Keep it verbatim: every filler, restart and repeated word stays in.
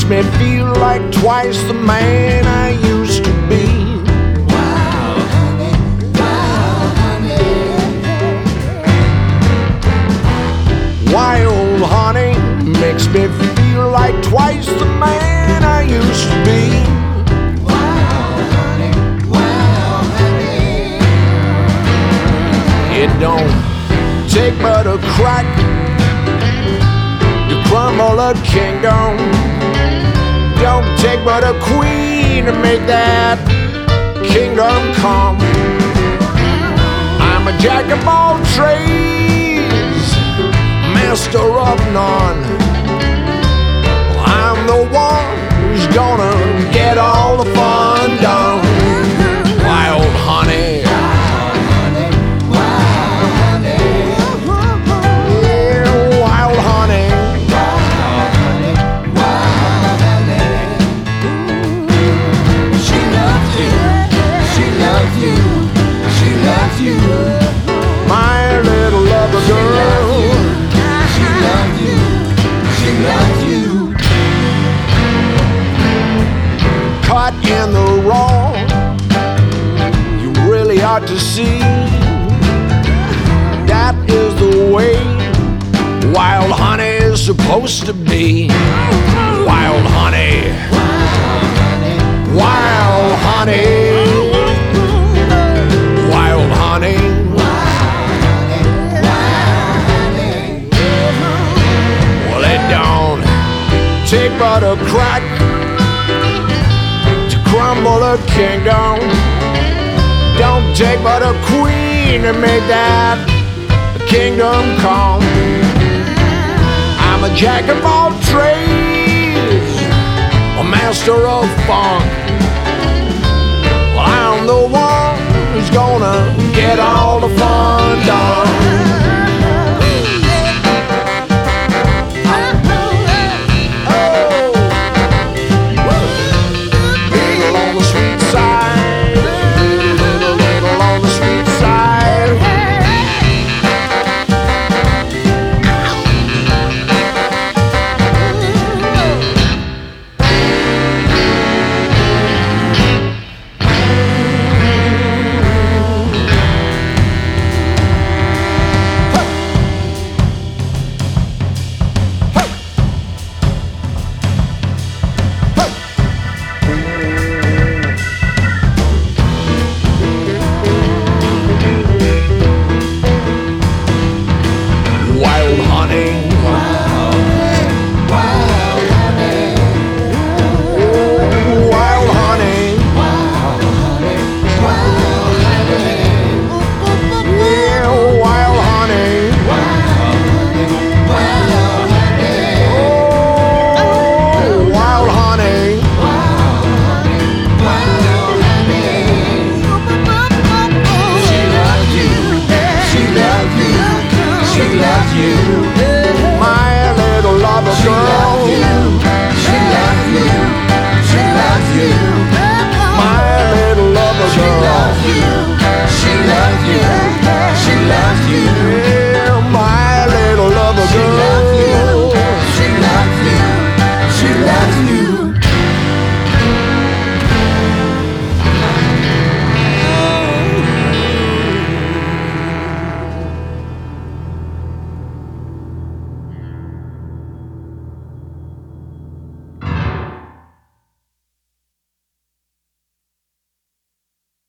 me feel like twice the man I used to be. Wow, honey, wow, honey. Wild honey makes me feel like twice the man I used to be. Wow, honey, wow, honey. It don't take but a crack to crumble a kingdom. Don't take but a queen to make that kingdom come. I'm a jack of all trades, master of none. I'm the one who's gonna get all the fun done. Wild honey, yeah, wild honey. She loves you, she loves you, she loves you. My little lover girl. She loves you, she loves you. Caught in the wrong, you really ought to see. That is the way wild honey is supposed to be. Wild honey, wild honey, wild honey. Well, it don't take but a crack to crumble a kingdom. Don't take but a queen to make that kingdom come. I'm a jack of all trades, a master of funk. Well, I'm the one who's gonna get all the fun done.